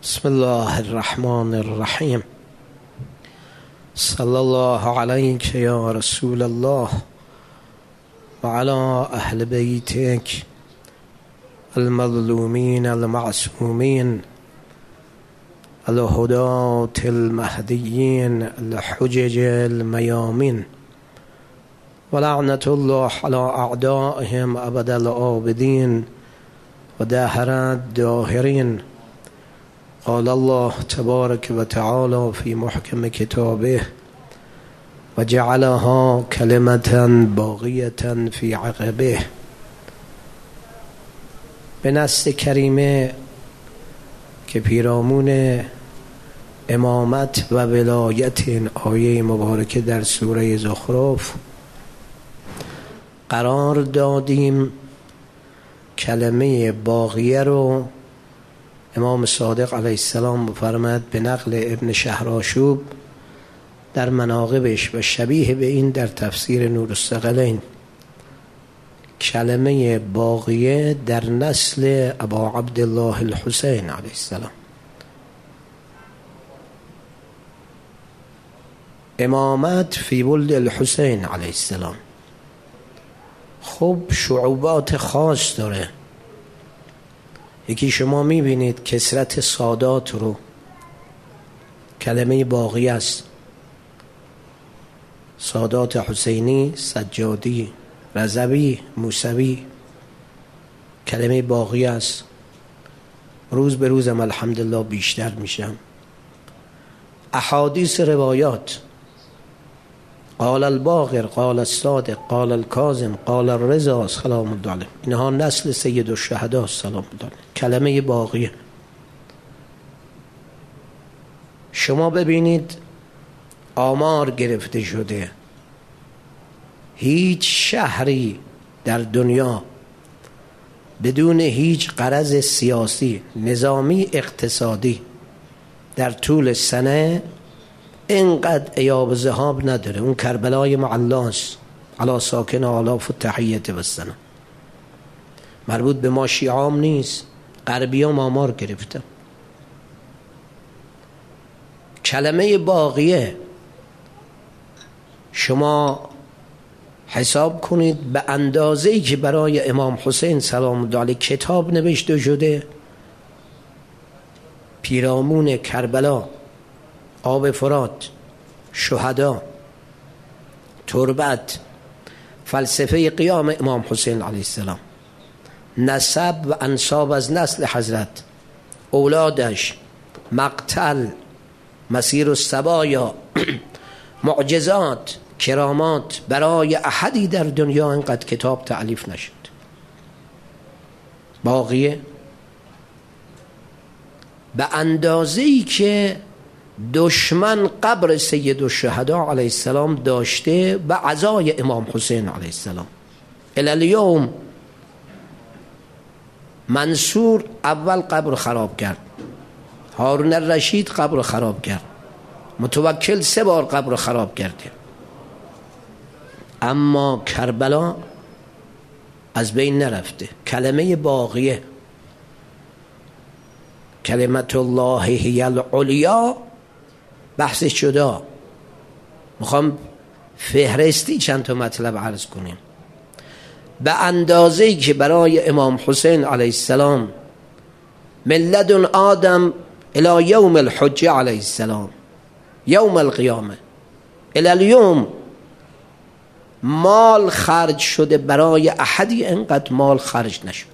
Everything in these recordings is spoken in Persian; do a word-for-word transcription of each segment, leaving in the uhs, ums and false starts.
بسم الله الرحمن الرحیم. صلی الله علیک یا رسول الله و علی اهل بیتک المظلومین المعصومین الهداة المهدیین الحجج المیامین و لعنت الله علی اعدائهم ابد العابدین و دهر الداهرین. قال الله تبارك وتعالى في محكم كتابه وجعلها كلمة باقية في عقبه. به نص کریمه که پیرامون امامت و ولایت این آیه مبارکه در سوره زخرف قرار دادیم، کلمه باقیه رو امام صادق علیه السلام بفرمد به نقل ابن شهرآشوب در مناقبش و شبیه به این در تفسیر نور الثقلین، کلمه باقیه در نسل ابا عبدالله الحسین علیه السلام. امامت فی ولد الحسین علیه السلام خب شعوبات خاص داره. یکی شما میبینید کثرت سادات رو، کلمه باقی است. سادات حسینی، سجادی، رضوی، موسوی، کلمه باقی است. روز به روزم الحمدلله بیشتر میشم. احادیث روایات، قال الباقر، قال الصادق، قال الکاظم، قال الرضا سلام الله علیه، اینها نسل سید الشهدا سلام الله علیه. کلمه باقیه. شما ببینید آمار گرفته شده، هیچ شهری در دنیا بدون هیچ غرض سیاسی، نظامی، اقتصادی در طول سنه اینقدر ایاب ذهاب نداره. اون کربلای معلاست علا ساکن آلاف و تحییت و السلام. مربوط به ما شیعام نیست، غربی هم آمار گرفتم. کلمه باقیه شما حساب کنید به اندازه‌ای که برای امام حسین سلام الله علیه کتاب نوشته شده، پیرامون کربلا، آب فرات، شهدا، تربت، فلسفه قیام امام حسین علیه السلام، نسب و انساب از نسل حضرت، اولادش، مقتل، مسیر السبایا، معجزات، کرامات، برای احدی در دنیا اینقدر کتاب تألیف نشد. باقیه به اندازه‌ای که دشمن قبر سید الشهدا علیه السلام داشته و عزای امام حسین علیه السلام. الالیوم منصور اول قبر خراب کرد، هارون الرشید قبر خراب کرد، متوکل سه بار قبر خراب کرده، اما کربلا از بین نرفته. کلمه باقیه، کلمت الله هی العلیا، بحثش شده. میخوام فهرستی چند تا مطلب عرض کنیم. به اندازه‌ای که برای امام حسین علیه السلام من لدن آدم الی یوم الحجه علیه السلام، یوم القیامه الی اليوم، مال خرج شده برای احدی اینقدر مال خرج نشده.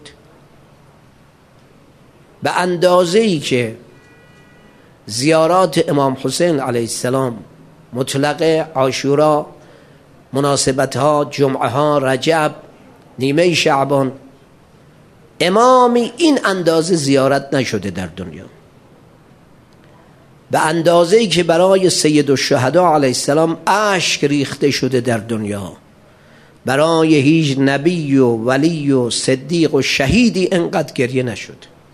به اندازه‌ای که زیارات امام حسین علیه السلام، مطلق، عاشورا، مناسبتها، جمعه ها، رجب، نیمه شعبان، امامی این اندازه زیارت نشده در دنیا. به اندازه‌ای که برای سید الشهدا علیه السلام اشک ریخته شده در دنیا، برای هیچ نبی و ولی و صدیق و شهیدی اینقدر گریه نشد.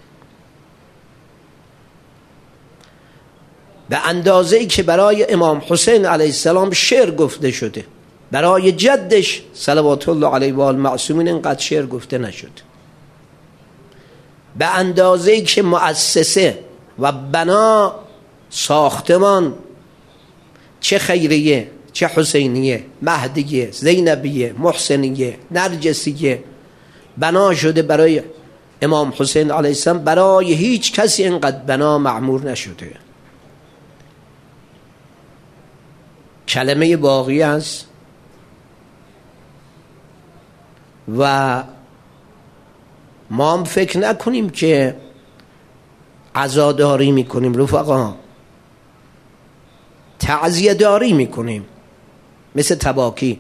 به اندازه‌ای که برای امام حسین علیه السلام شعر گفته شده، برای جدش صلوات الله علیه و آل معصومین اینقدر شعر گفته نشد. به اندازه‌ای که مؤسسه و بنا ساختمان، چه خیریه، چه حسینیه، مهدیه، زینبیه، محسنیه، نرجسیه، بنا شده برای امام حسین علیه السلام. برای هیچ کسی اینقدر بنا معمور نشده. کلمه باقی است و ما هم فکر نکنیم که عزاداری میکنیم رفقا، تعزیه داری میکنیم مثل تباکی.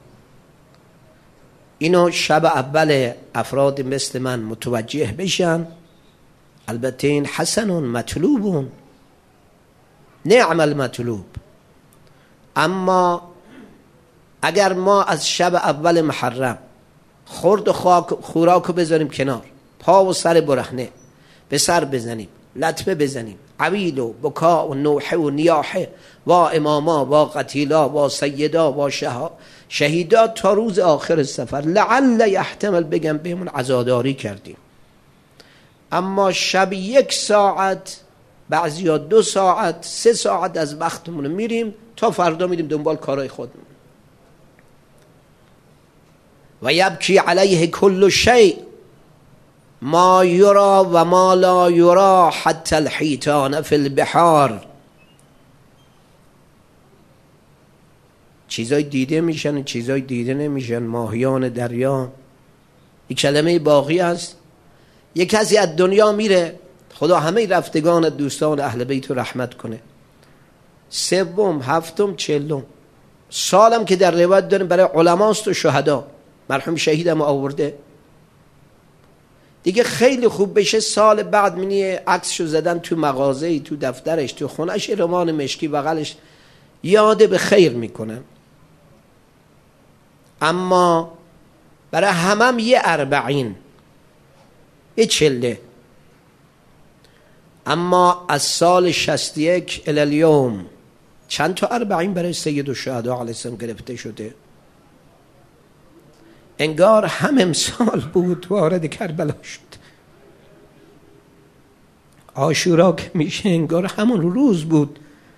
اینو شب اول افراد مثل من متوجه بشن. البته این حسن مطلوب، نعم المطلوب، اما اگر ما از شب اول محرم خورد و خوراک رو بذاریم کنار، پا و سر برهنه به سر بزنیم، لطمه بزنیم، عویل و بکا و نوحه و نیاحه و اماما و قتیلا و سیدا و شهیدا تا روز آخر سفر، لعل یحتمل بگم بهمون عزاداری کردیم. اما شب یک ساعت، بعضیا دو ساعت، سه ساعت از وقتمون میریم تا فردا میریم دنبال کارهای خودمون. و یبکی علیه کل شیء ما یرا و ما لا یرا حتی الحیتان فی البحار. چیزای دیده میشن، چیزای دیده نمیشن. ماهیان دریا. یک کلمه باقی است. یک کسی از دنیا میره، خدا همه رفتگان دوستان اهل بیت رو رحمت کنه، سوم، هفتم، چهلم سالم که در روایت داریم برای علماست و شهدا، مرحوم شهیدم آورده دیگه، خیلی خوب بشه سال بعد منی عکسشو زدن تو مغازه‌ای، تو دفترش، تو خونش، رمان مشکی بغلش، یاد به خیر میکنن. اما برای همم یه اربعین، یه چله. اما از سال شصت و یک الی الیوم چند تا اربعین برای سید الشهدا علیه السلام گرفته شده. انگار هم امسال بود وارد کربلا شد. عاشورا که میشه انگار همون روز بود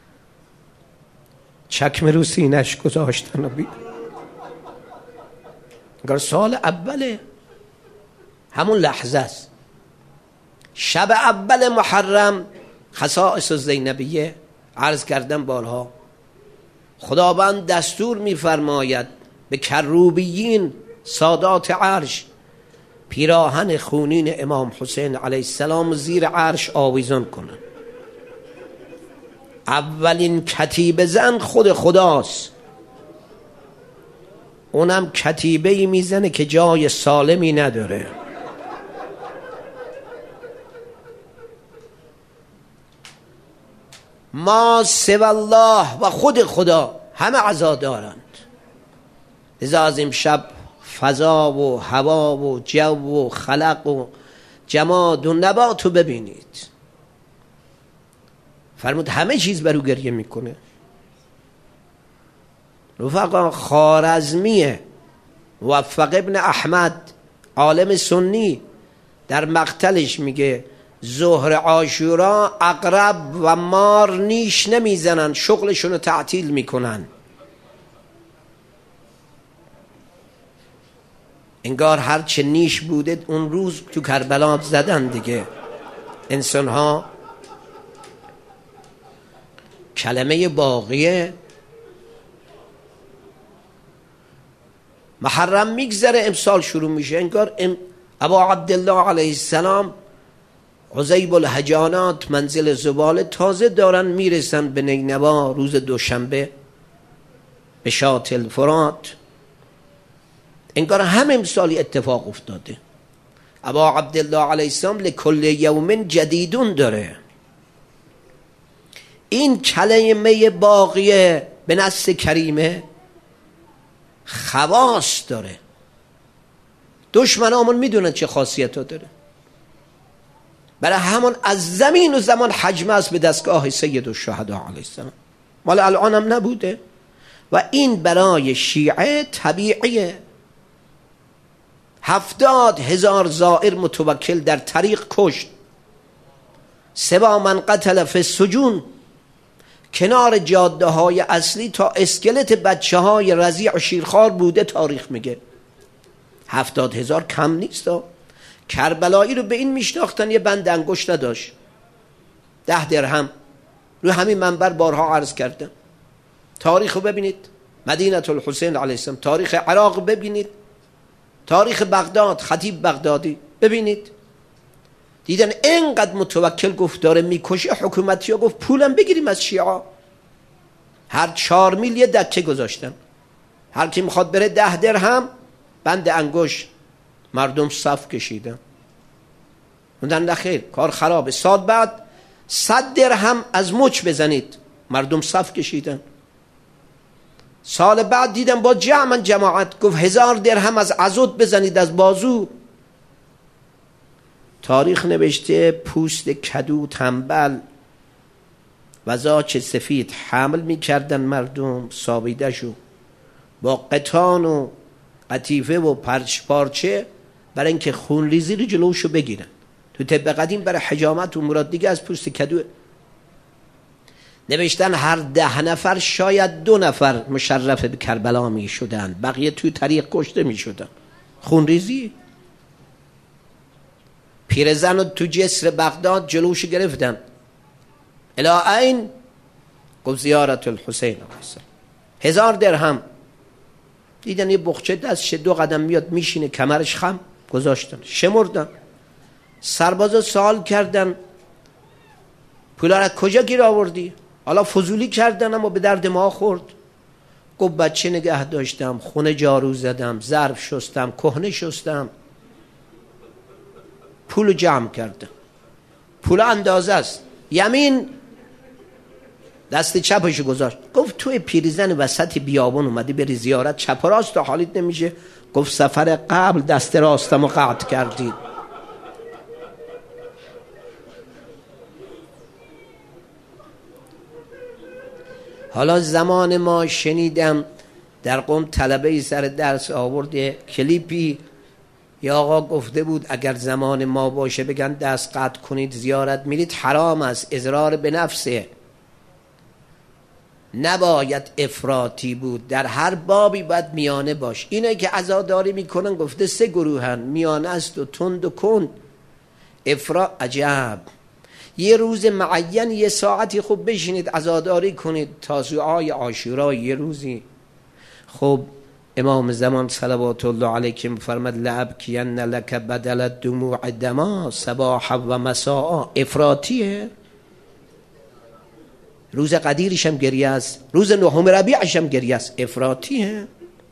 چکمه رو سینش گذاشتن و بید. انگار سال اوله، همون لحظه است. شب اول محرم خصائص زینبیه عرض کردم بارها. خداوند دستور میفرماید به کروبیین سادات عرش پیراهن خونین امام حسین علیه السلام زیر عرش آویزان کنن. اولین کتیبه زن خود خداست، اونم کتیبه‌ای میزنه که جای سالمی نداره. ما سوی الله و خود خدا همه عزا دارند. لذا از امشب فضا و هوا و جو و خلق و جماد و نبات رو ببینید. فرمود همه چیز برو گریه میکنه. رفقا خوارزمیه موفق ابن احمد عالم سنی در مقتلش میگه ظهر عاشورا عقرب و مار نیش نمیزنن، شغلشون رو تعطیل میکنن. انگار هرچه نیش بوده اون روز تو کربلا زدن دیگه. انسان ها کلمه باقیه. محرم میگذره، امسال شروع میشه. انگار ام ابا عبدالله علیه السلام عزیب الهجانات منزل زباله تازه دارن میرسن به نینوا روز دوشنبه به شاطئ الفرات. انگار هم امسالی اتفاق افتاده. ابا عبدالله علیه السلام لکل یوم جدیدون داره. این کلمه باقیه به نص کریمه خواص داره. دشمنامون میدونن چه خاصیت ها داره. برای همون از زمین و زمان حجم است به دستگاه سید الشهدا علیه السلام. مال الان هم نبوده و این برای شیعه طبیعیه. هفتاد هزار زائر متوکل در طریق کشت. سوا من قتل فی السجون، کنار جاده های اصلی تا اسکلت بچه های رضیع و شیرخوار بوده تاریخ میگه. هفتاد هزار کم نیست. کربلایی رو به این میشناختن یه بند انگشت نداشت، ده درهم. رو همین منبر بارها عرض کردم. تاریخ رو ببینید، مدینه الحسین علیه السلام، تاریخ عراق ببینید، تاریخ بغداد، خطیب بغدادی ببینید. دیدن اینقدر متوکل گفت داره میکشه، حکومتی ها گفت پولم بگیریم از شیعه. هر چهار میل یه دکه گذاشتن، هر کی میخواد بره ده درهم بند انگشت. مردم صف کشیدن. موندن نخیر کار خرابه، سال بعد صد درهم از مچ بزنید. مردم صف کشیدن. سال بعد دیدم با جمع جماعت گفت هزار درهم از عضد بزنید، از بازو. تاریخ نوشته پوست کدو تنبل و زاچ سفید حمل میکردن مردم سابیده شو با قطان و قطیفه و پرچ پارچه برای اینکه خون ریزی رو جلوشو بگیرن. تو طب قدیم برای حجامت و مراد دیگه از پوست کدو نوشتن هر ده نفر شاید دو نفر مشرف به کربلا می شدن، بقیه توی طریق کشته می شدن. خون ریزی. پیرزن رو تو جسر بغداد جلوش گرفتن. الی این گفت زیارت الحسین علیه السلام. هزار درهم. دیدن یه بخچه دستش دو قدم میاد میشینه، کمرش خم، گذاشتن، شمردن. سربازا سوال کردن پولا را کجا گیر آوردی؟ حالا فضولی کردن اما به درد ما خورد. گفت بچه نگه داشتم، خونه جارو زدم، ظرف شستم، کهنه شستم، پولو جمع کردم. پول اندازه است. یمین دست چپشو گذاشت. گفت توی پیریزن وسط بیابان اومدی بری زیارت، چپ و راست تا حالیت نمیشه؟ گفت سفر قبل دست راستمو قطع کردید. حالا زمان ما شنیدم در قم طلبه سر درس آورده کلیپی، یا آقا گفته بود اگر زمان ما باشه بگن دست قطع کنید زیارت میرید، حرام است، اضرار به نفسه، نباید افراطی بود. در هر بابی باید میانه باش. اینایی که عزاداری میکنن گفته سه گروهن، میانه است و تند و کند. افراط عجب. یه روز معین یه ساعتی خوب بشینید عزاداری کنید، تاسوعای عاشورا یه روزی. خب امام زمان صلوات الله علیه که میفرماد لابکین لک بدل الدموع دما صباحا و مساء، افراطیه. روز قدیرش هم گریه است، روز نهم ربیعش هم گریه است، افراطیه.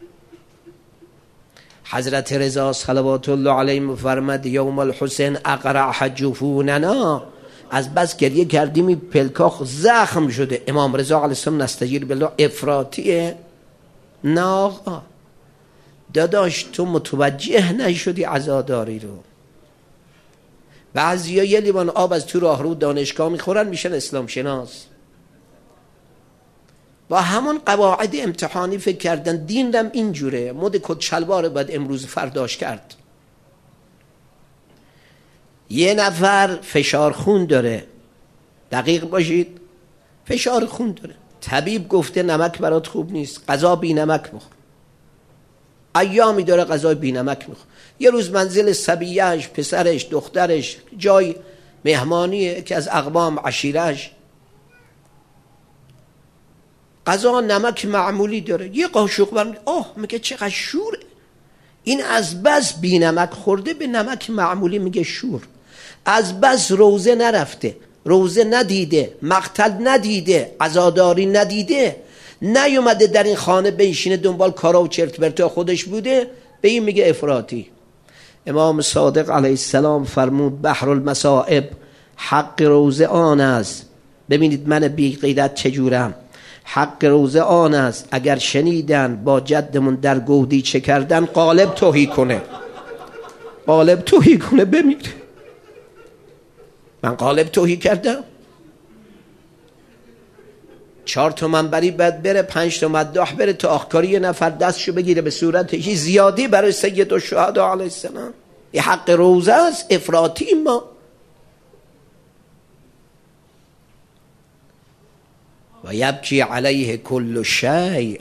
حضرت رضا صلوات الله علیه میفرماد یوم الحسین اقرع جفوننا، از بس گریه کردیم پلکاخ زخم شده. امام رضا علیه السلام نستجیر بالله، افراطیه؟ نه آقا داداش، تو متوجه نشدی عزاداری رو. بعضیا یه لیوان آب از تو راهرو دانشگاه میخورن میشن اسلام شناس. با همون قواعد امتحانی فکر کردن دین رم اینجوره، مد کت شلوار باید امروز فرداش کرد. یه نفر فشار خون داره، دقیق باشید، فشار خون داره، طبیب گفته نمک برات خوب نیست، غذا بی نمک بخور. ایامی داره غذا بی نمک میخوره. یه روز منزل صبیهش، پسرش، دخترش، جای مهمانیه که از اقوام عشیرش، غذا نمک معمولی داره. یه قاشق برمیده، آه میگه چقدر شوره این، از بس بی نمک خورده به نمک معمولی میگه شور. از بس روزه نرفته، روزه ندیده، مقتل ندیده، عزاداری ندیده، نیومده در این خانه بنشینه دنبال کارا و چرت پرتا خودش بوده، به این میگه افراطی. امام صادق علیه السلام فرمود بحر المصائب، حق روزه آن است. ببینید من بی غیرت چجورم. حق روزه آن است اگر شنیدن با جدمون در گودی چه کردن، قالب توهی کنه، قالب توهی کنه بمیره. من قالب توهی کردم؟ چهار تا منبری باید بره، پنج تا مداح بره تا آخکاری یه نفر دستشو بگیره به صورت هیچ زیادی برای سید الشهدا علیه السلام. این حق روزه است، افراطی ما. و یبکی علیه کل شیء.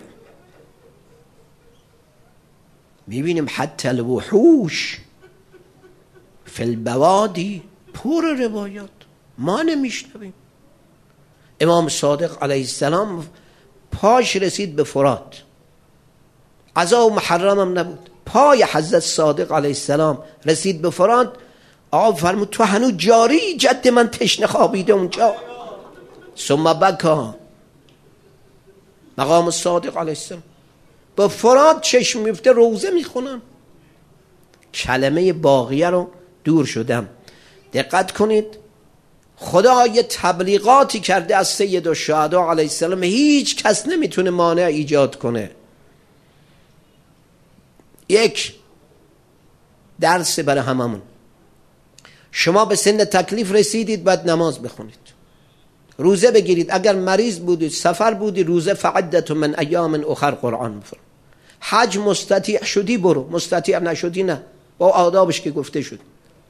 میبینیم حتی الوحوش فی البوادی پر روایات ما نمیشنویم. امام صادق علیه السلام پاش رسید به فرات، غذا و محرم هم نبود، پای حضرت صادق علیه السلام رسید به فرات. آقا فرمود تو هنوز جاری؟ جد من تشنه خوابیده اونجا. ثم بکا. مقام صادق علیه السلام با فرات چشم میفته روزه میخونن. کلمه باقیه رو دور شدم. دقت کنید، خدا یه تبلیغاتی کرده از سید الشهدا علیه السلام، هیچ کس نمیتونه مانع ایجاد کنه. یک درس برای هممون، شما به سن تکلیف رسیدید باید نماز بخونید، روزه بگیرید. اگر مریض بودید، سفر بودی، روزه فعدت من ایام اخر قرآن بفرم. حج مستطیع شدی برو، مستطیع نشدی نه، با آدابش که گفته شد.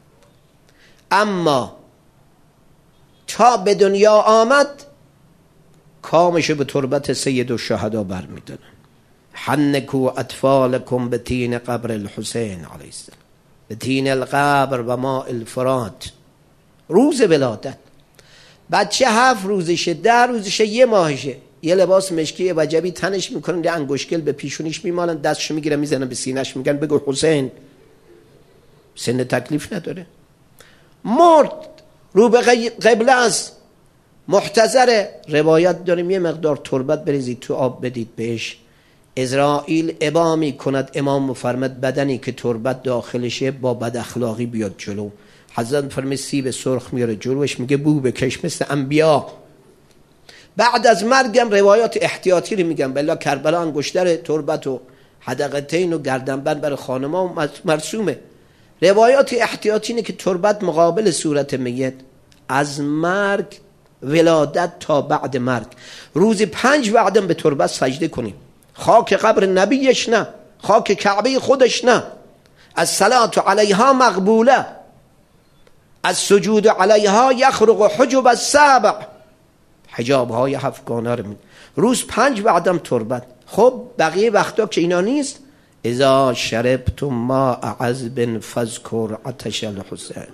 اما تا به دنیا آمد کامشو به تربت سید الشهدا برمیدارن. حنکو اطفالکم به تین قبر الحسین علیه السلام، به تین القبر و ما الفرات. روز ولادت بچه هفت روزشه، ده روزشه، یه ماهشه، یه لباس مشکی وجبی تنش میکنن، یه انگشکل به پیشونیش میمالن، دستشو میگیرن میزنن به سینه‌اش، میگن بگو حسین. سن تکلیف نداره. مرد رو به قبله است، محتضر. روایت داریم یه مقدار تربت بریزید تو آب بدید بهش، اسرائیل ابا می کند. امام مفرمد بدنی که تربت داخلشه با بد اخلاقی بیاد جلو. حضرت فرمی سیب سرخ میاره جلوش، میگه بو بکش مثل انبیا. بعد از مرگم روایات احتیاطی رو میگم، بلا کربلا انگشتر تربت و حدقتین و گردنبند برای خانما مرسومه. روایات احتیاطی اینه که تربت مقابل صورت میت، از مرگ ولادت تا بعد مرگ روزی پنج وعدم به تربت سجده کنیم. خاک قبر نبیش نه، خاک کعبه خودش نه. از صلات علیها مقبوله، از سجود علیها یخرق حجب السبع. حجاب های هفتگانه رو می روز پنج وعدم تربت. خب بقیه وقتا که اینا نیست، اذا شربتم ماء عذب فاذکر عطش الحسین.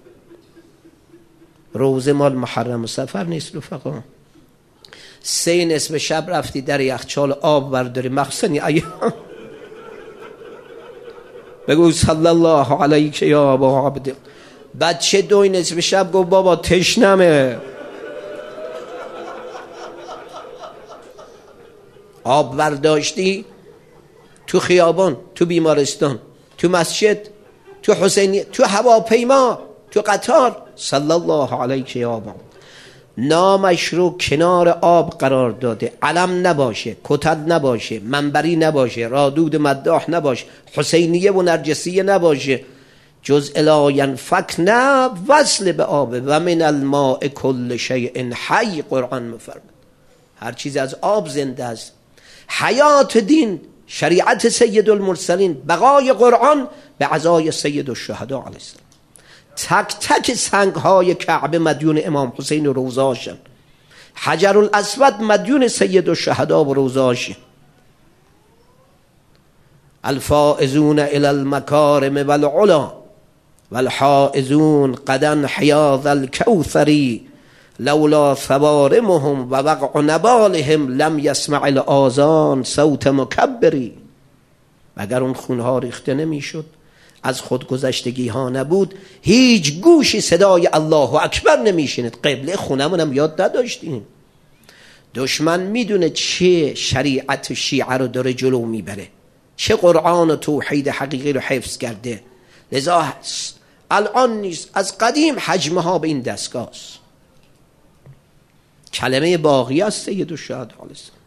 روزه مال محرم و سفر نیست رفقا. سه نصف شب رفتی در یخچال آب برداری، مخصنی ایام بگو صلی الله علیک یا ابا عبد. بچه دوی نصف شب گفت بابا تشنمه. آب برداشتی تو خیابان، تو بیمارستان، تو مسجد، تو حسینی، تو هواپیما، تو قطار. صلی الله علیک یا ابا. نامش رو کنار آب قرار داده، علم نباشه، کتل نباشه، منبری نباشه، رادود مداح نباشه، حسینیه و نرجسیه نباشه، جز الا ینفک نه وصل به آبه. و من الماء کل شیء حی. قرآن میفرماید هر چیز از آب زنده است. حیات دین، شریعت سید المرسلین، بقای قرآن به عزای سید الشهدا علیه السلام. تک تک سنگ های کعبه مدیون امام حسین و روزاشن. حجر الاسود مدیون سید الشهدا و روزاشن. الفائزون الى المکارم والعلا والحائزون قدن حیاض الکوثری لولا ثوارمهم و وقع نبالهم لم یسمع الاذان صوت مکبری. اگر اون خونها ریخته نمیشد، از خودگذشتگی ها نبود، هیچ گوشی صدای الله اکبر نمیشنید. قبله خونمون هم یاد نداشتیم. دشمن میدونه چه شریعت شیعه رو داره جلو میبره، چه قرآن و توحید حقیقی رو حفظ کرده. لذا الان نیست، از قدیم حجمه ها به این دستگاه است. کلمه باقی است سید الشهدا علیه السلام.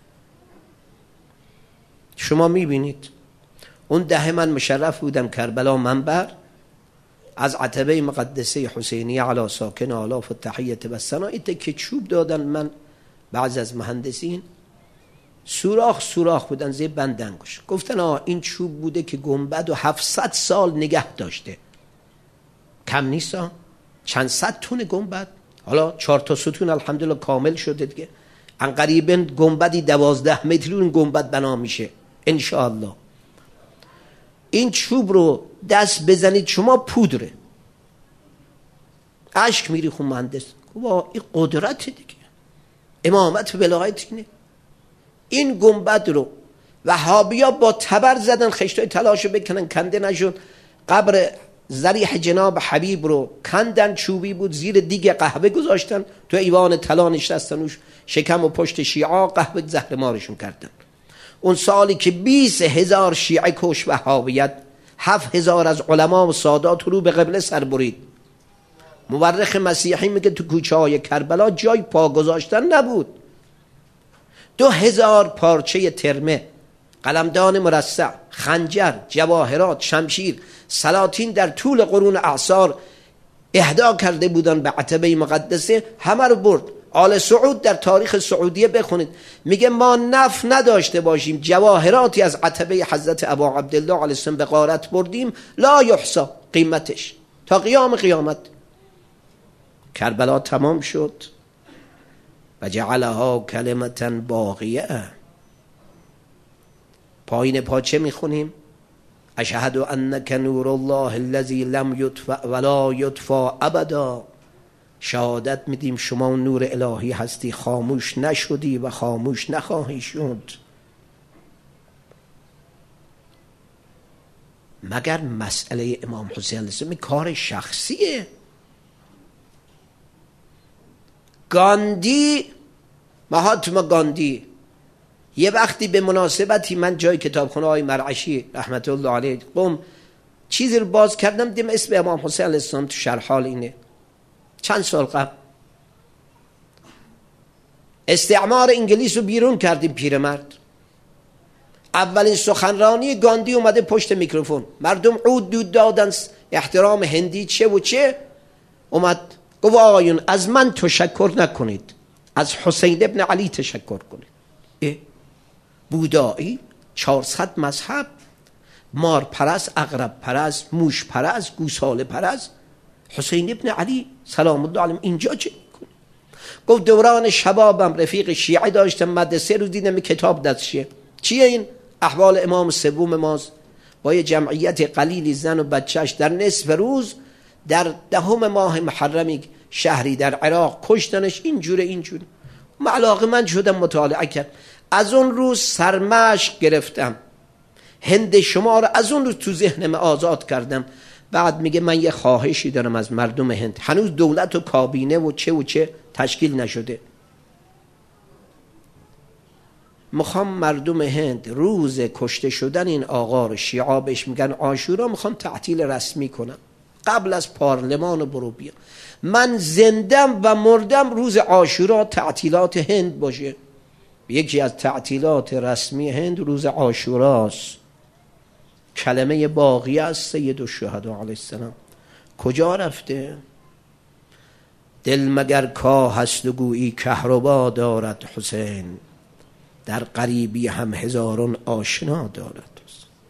شما میبینید اون ده من مشرف بودم کربلا منبر، از عتبه مقدسه حسینیه علی ساکن آلاف و تحیت و ثنایت که چوب دادن. من بعض از مهندسین سوراخ سوراخ بودن زیر بند انگشت، گفتن آه این چوب بوده که گنبد و هفتصد سال نگه داشته. کم نیست ها، چند صد تن گنبد. حالا چهار تا ستون الحمدلله کامل شده دیگه. عنقریبا گنبدی دوازده متری اون گنبد بنا میشه انشاءالله. این چوب رو دست بزنید شما پودره، اشک میری خون مهندس. با این قدرت دیگه، امامت ولایت اینه. این گنبد رو وهابیا با تبر زدن، خشتای تلاشو بکنن کنده نشد. قبر ضریح جناب حبیب رو کندن، چوبی بود، زیر دیگ قهوه گذاشتن، تو ایوان طلا نشستن روش، شکم و پشت شیعا قهوه زهر مارشون کردن. اون سالی که بیست هزار شیعه کش وهابیت، هفت هزار از علما و سادات رو به قبله سر برید. مورخ مسیحی میگه تو کوچه های کربلا جای پا گذاشتن نبود. دو هزار پارچه ترمه، قلمدان مرصع، خنجر، جواهرات، شمشیر، سلاطین در طول قرون اعصار اهدا کرده بودن به عتبه مقدسه، همه رو برد. آل سعود در تاریخ سعودیه بخونید، میگه ما نف نداشته باشیم جواهراتی از عتبه حضرت ابا عبدالله علیه السلام به غارت بردیم لا یحصی قیمتش تا قیام قیامت. کربلا تمام شد و جعلها کلمتا باقیه. پایین پاچه میخونیم اشهد انک نور الله الذی لم یطفأ ولا یطفأ ابدا. شهادت میدیم شما نور الهی هستی، خاموش نشدی و خاموش نخواهی شد. مگر مسئله امام حسین علیه السلام کار شخصیه؟ گاندی، مهاتما گاندی، یه وقتی به مناسبتی من جای کتابخونه های مرعشی رحمت الله علیه قم چیزی رو باز کردم، دیدم اسم امام حسین علیه السلام تو شرح حال اینه. چند سال قبل استعمار انگلیس رو بیرون کردیم، پیرمرد اولین سخنرانی گاندی اومده پشت میکروفون، مردم عود دود دادن، احترام هندی چه و چه. اومد گفت آقایون از من تشکر نکنید، از حسین ابن علی تشکر کنید. بودایی، چهارصد مذهب، مار پرست، عقرب پرست، موش پرست، گوساله پرست، حسین ابن علی سلام الله علیه اینجا چه کنه؟ گفت دوران شبابم رفیق شیعه داشتم، مدرسه رو دیدم کتاب دستشه. چیه این؟ احوال امام سوم ماست، با یه جمعیت قلیلی زن و بچهش در نصف روز در دهم ماه محرمی شهری در عراق کشتنش. اینجوره اینجوره. علاقه من شدم مطالعه کرد. از اون روز سرمشق گرفتم، هند شما رو از اون روز تو ذهنم آزاد کردم. بعد میگه من یه خواهشی دارم از مردم هند، هنوز دولت و کابینه و چه و چه تشکیل نشده، میخوام مردم هند روز کشته شدن این آقا رو، شیعا بهش میگن عاشورا، میخوام تعطیل رسمی کنم قبل از پارلمان و برو بیا. من زندم و مردم روز عاشورا تعطیلات هند باشه. یکی از تعطیلات رسمی هند روز عاشوراست. کلمه باقیه از سید الشهدا علیه السلام کجا رفته؟ دل مگر کاه هست و گویی کهربا دارد حسین، در غریبی هم هزارون آشنا دارد.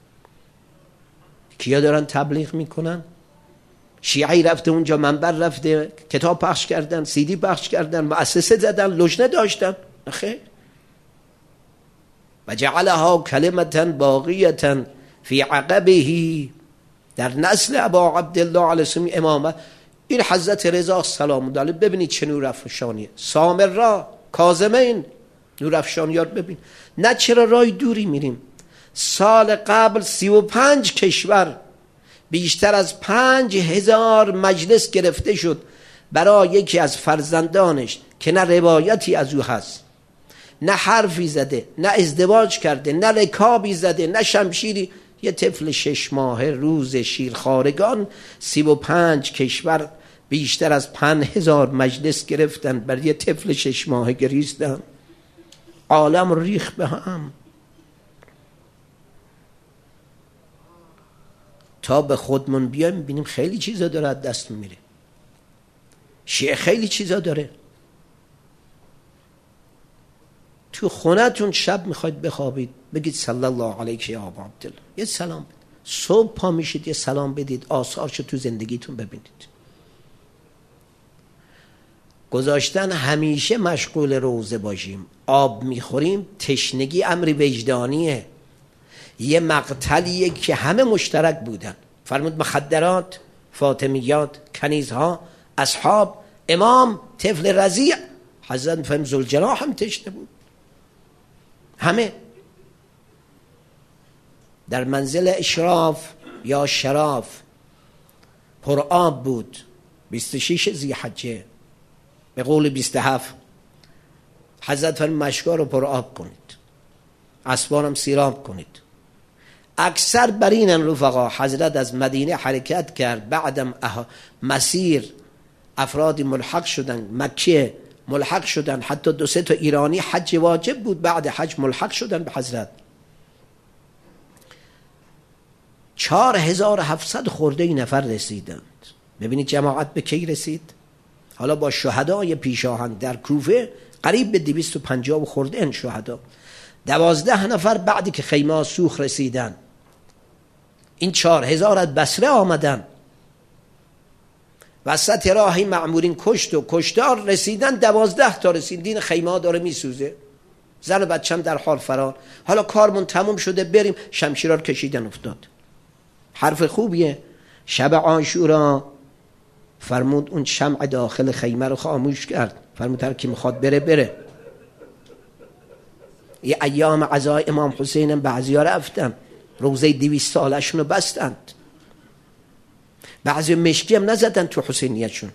کیا دارن تبلیغ میکنن؟ شیعی رفته اونجا، منبر رفته، کتاب پخش کردن، سیدی پخش کردن، مؤسسه زدن، لجنه داشتن. خیر. و جعلها کلمتا باقیتا فی عقبه، در نسل ابا عبدالله علیه السلام امامه. این حضرت رضا سلام الله علیه ببینید چه نور افشانیه. سامرا، کاظمین، نور افشانیار ببین. نه چرا رای دوری میریم؟ سال قبل سی و پنج کشور بیشتر از پنج هزار مجلس گرفته شد برای یکی از فرزندانش که نه روایتی از او هست، نه حرفی زده، نه ازدواج کرده، نه رکابی زده، نه شمشیری. یه طفل شش ماهه روز شیرخوارگان سی و پنج کشور بیشتر از پنج هزار مجلس گرفتن برای یه طفل شش ماهه گریستن. عالم ریخ به هم. تا به خودمون بیایم میبینیم خیلی چیزا داره از دست میره. شیعه خیلی چیزا داره. تو خونتون شب میخواید بخوابید بگید صلی الله علیک یا ابا عبدالله، یه سلام بدید. صبح پا میشید یه سلام بدید، آثارشو تو زندگیتون ببینید. گذاشتن همیشه مشغول روزه باشیم. آب میخوریم، تشنگی امری وجدانیه، یه مقتلیه که همه مشترک بودن. فرمود مخدرات، فاطمیات، کنیزها، اصحاب، امام، طفل رضیع، حضرت فرم ذوالجناح هم تشنه بود، همه در منزل اشراف یا شراف پر آب بود. بیست و شش ذی‌حجه به قول بیست و هفت حضرت فرمود مشکا رو پر آب کنید، اسبانم سیراب کنید. اکثر بر اینن رفقا. حضرت از مدینه حرکت کرد، بعدم مسیر افرادی ملحق شدن، مکه ملحق شدن، حتی دو سه تا ایرانی حج واجب بود بعد حج ملحق شدن به حضرت. چهار هزار و هفتصد خورده نفر رسیدند. ببینید جماعت به کی رسید؟ حالا با شهدای پیشاهنگ در کوفه قریب به دویست و پنجاه خورده ان شهدا. دوازده نفر بعدی که خیمه سوخ رسیدن. این چهار هزار از بصره آمدن، وسط راهی مأمورین کشت و کشتار رسیدن، دوازده تا رسیدین، خیمه داره میسوزه، زن و بچم در حال فرار. حالا کارمون تموم شده، بریم. شمشیرها رو کشیدن افتاد. حرف خوبیه. شب عاشورا فرمود اون شمع داخل خیمه رو خاموش کرد، فرمود هر کی میخواد بره بره. یه ایام عزای امام حسین بعضی ها رفتن، روزه دویست سالشون رو بستند، بعضی مشکی هم نزدن تو حسینیتشون.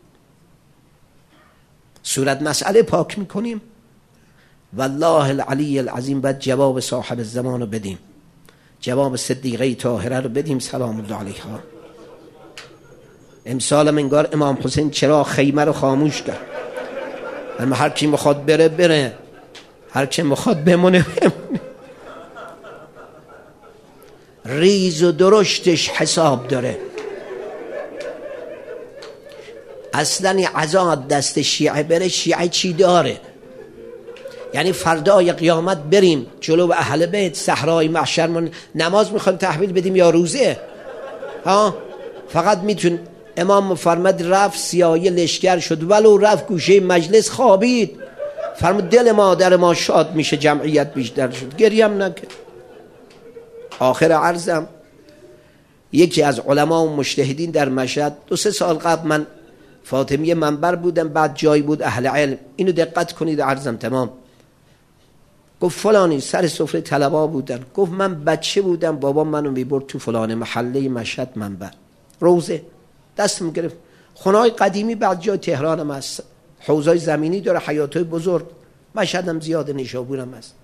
صورت مسئله پاک میکنیم. والله العلی العظیم باید جواب صاحب الزمان رو بدیم، جواب صدیقه طاهره رو بدیم سلام الله علیها. امسال منگار امام حسین چرا خیمه رو خاموش کرد؟ اما هر کی میخواد بره بره، هر کی میخواد بمونه بمونه. ریز و درشتش حساب داره. اصلا عزاد دست شیعه بره، شیعه چی داره؟ یعنی فردای قیامت بریم جلو اهل بیت صحرای محشر من نماز میخوایم تحویل بدیم یا روزه؟ ها فقط میتون. امام فرمود رفت سیایه لشکر شد، ولو رفت گوشه مجلس خوابید، فرمود دل مادر ما شاد میشه، جمعیت بیشتر شد، گریم نکرد. آخر عرضم یکی از علما و مجتهدین در مشهد، دو سه سال قبل من فاطمیه منبر بودم، بعد جای بود اهل علم، اینو دقت کنید عرضم تمام. گفت فلانی سر سفره طلبا بودن، گفت من بچه بودم بابا منو میبرد تو فلان محله مشهد منبر روزه، دستم گرفت. خونه‌های قدیمی بعد جای تهران هم هست، حوضای زمینی داره، حیاطای بزرگ، مشهد هم زیاده، نیشابور هم هست.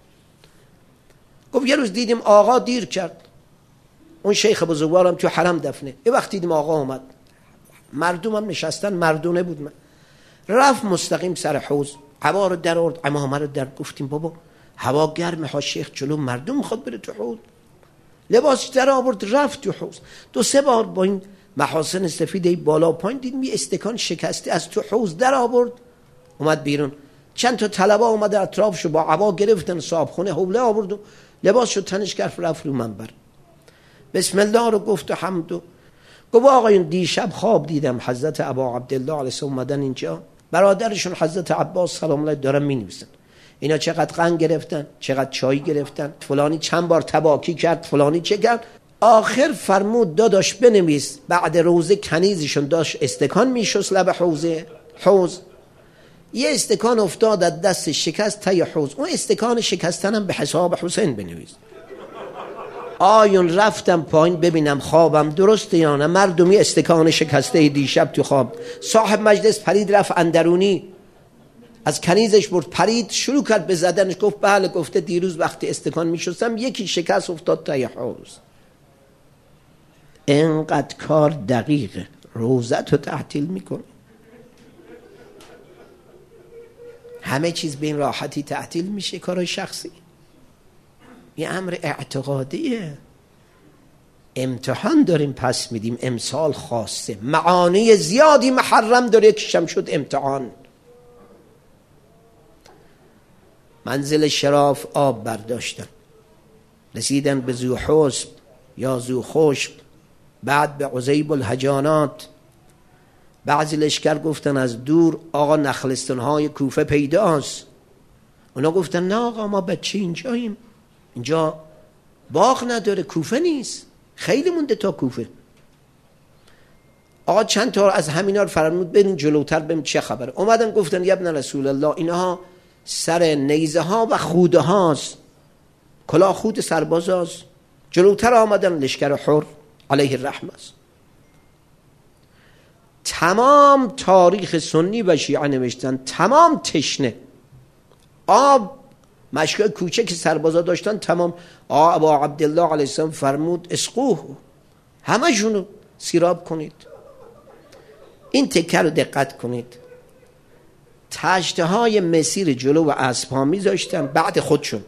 گفت یه روز دیدیم آقا دیر کرد، اون شیخ بزرگوارم تو حرم دفنه. یه وقت دیدیم آقا اومد، مردم هم نشستن، مردونه بود، من رفت مستقیم سر حوض، هوا رو در آورد، عمامه رو در. گفتیم بابا هوا گرمه ها، شیخ جلو مردم میخواد بره تو حوض، لباس در آورد رفت تو حوض. دو سه بار با این محاسن سفید بالا پایین دیدیم یه استکان شکسته از تو حوض در آورد، اومد بیرون. چند تا طلبا اومد اطرافشو با عبا گرفتن، صابخونه حوله آورد و لباسشو تنش کرد، رفت رو منبر، بسم الله رو گفت و حمد و گفت آقایون دیشب خواب دیدم حضرت ابا عبدالله علیه السلام اومدن اینجا، برادرشون حضرت عباس سلام الله دارن می‌نویسن اینا چقدر قند گرفتن، چقدر چای گرفتن، فلانی چند بار تباکی کرد، فلانی چه کرد. آخر فرمود داداش بنویس. بعد روزه کنیزشون داشت استکان میشست لب حوزه حوز، یه استکان افتاد از دست شکست تای حوز، اون استکان شکستنم به حساب حسین بنویس. آیون رفتم پایین ببینم خوابم درسته یا نه، مردمی استکان شکسته دیشب تو خواب. صاحب مجلس پرید رفت اندرونی، از کنیزش برد پرید شروع کرد به زدنش. گفت بله، گفته دیروز وقتی استکان میشستم یکی شکست افتاد تای حوز. اینقدر کار دقیقه، روزت رو تعطیل میکنه، همه چیز به این راحتی تعطیل میشه. کار شخصی یه امر اعتقادیه. امتحان داریم پس میدیم، امسال خاصه، معانی زیادی محرم داره، یکیشم شد امتحان. منزل شراف آب برداشتن، رسیدن به ذو حسب یا ذو خشب، بعد به عزیب الهجانات، بعضی لشکر گفتن از دور آقا نخلستان های کوفه پیداست. اونا گفتن نه آقا ما بچه اینجاییم، اینجا باغ نداره، کوفه نیست، خیلی مونده تا کوفه. آقا چند تا از همینا رو فرمود بریم جلوتر ببین چه خبره. اومدن گفتن یا ابن رسول الله اینها سر نیزه ها و خوده هاست، کلاه خود سرباز هاست. جلوتر آمدن لشکر حر علیه الرحمه است. تمام تاریخ سنی و شیعه نوشتن تمام تشنه آب مشکل کوچه که سربازا داشتن تمام آقا عبدالله علیه السلام فرمود اسقوه، همه جونو سیراب کنید. این تکه رو دقت کنید. تشته های مسیر جلو و اسب‌ها میذاشتن بعد خودشون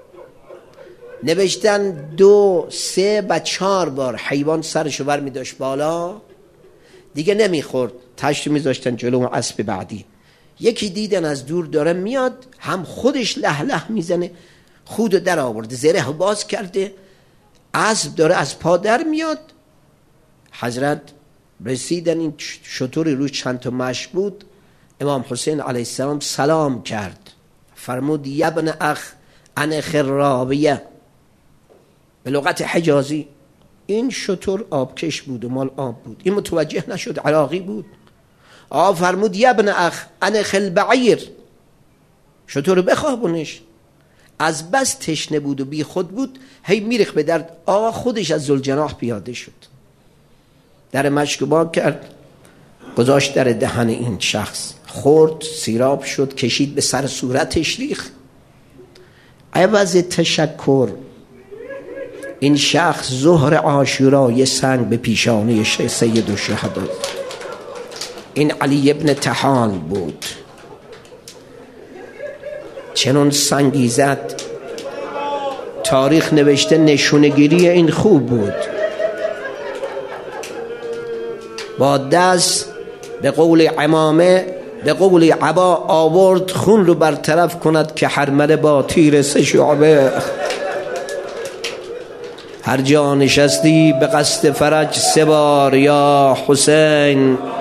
نوشتن دو سه و چهار بار حیوان سرشو بر میداشت بالا دیگه نمیخورد، تشت میذاشتن جلو و اسب بعدی. یکی دیدن از دور داره میاد، هم خودش له له میزنه، خود در آورده، زره باز کرده، اسب داره از پا در میاد. حضرت رسیدن این شطوری روش چند تا مش بود. امام حسین علیه السلام سلام کرد، فرمود یبن اخ انا خرابیه، به لغت حجازی. این شطور آبکش بود و مال آب بود، این متوجه نشد، عراقی بود. آقا فرمود یبن اخ انا خلبعیر، شطور بخوابونش. از بس تشنه بود و بی خود بود، هی میرخ به درد. آقا خودش از ذوالجناح پیاده شد، در مشک باز کرد، گذاشت در دهن این شخص، خورد، سیراب شد، کشید به سر صورتش ریخ. عوض تشکر این شخص ظهر عاشورا یه سنگ به پیشانی سید الشهدا، این علی ابن طحان بود، چنون سنگی زد. تاریخ نوشته نشونگیری این خوب بود. با دست به قول عمامه به قول عبا آورد خون رو برطرف کند که حرمله با تیر سه شعبه. هر جا نشستی به قصد فرج سه بار یا حسین